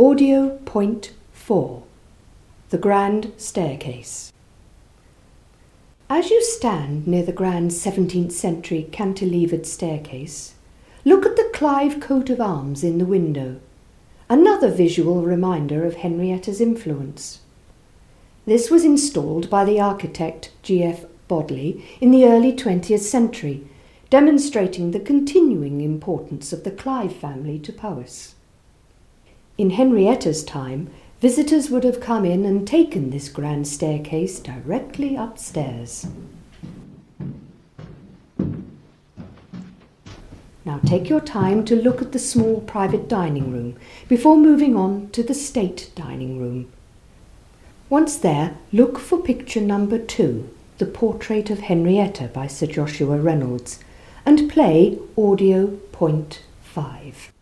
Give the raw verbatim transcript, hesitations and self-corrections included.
Audio Point four. The Grand Staircase. As you stand near the grand seventeenth century cantilevered staircase, look at the Clive coat of arms in the window, another visual reminder of Henrietta's influence. This was installed by the architect G F Bodley in the early twentieth century, demonstrating the continuing importance of the Clive family to Powys. In Henrietta's time, visitors would have come in and taken this grand staircase directly upstairs. Now take your time to look at the small private dining room before moving on to the state dining room. Once there, look for picture number two, The Portrait of Henrietta by Sir Joshua Reynolds, and play Audio Point five.